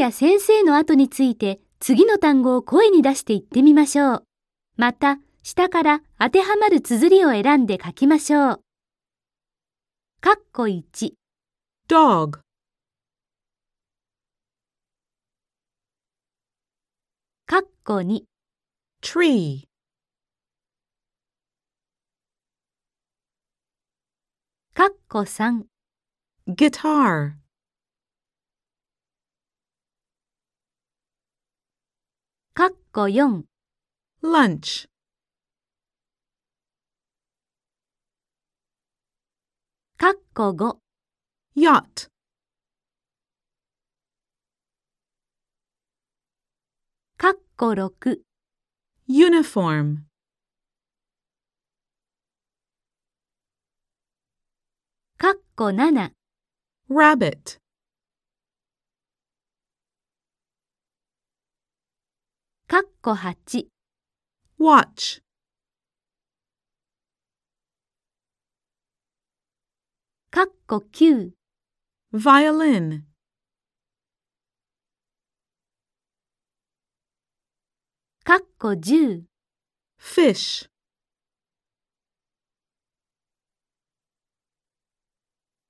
や先生の後について次の単語を声に出して言ってみましょう。また、下から当てはまる綴りを選んで書きましょう。括弧1、 dog, 括弧2、 tree, 括弧3、 guitar, 括弧4、 lunch, 括弧5、 yacht, 括弧6、 uniform, 括弧7、 rabbit, 括弧8、 watch, 括弧9、 violin, 括弧10、 fish,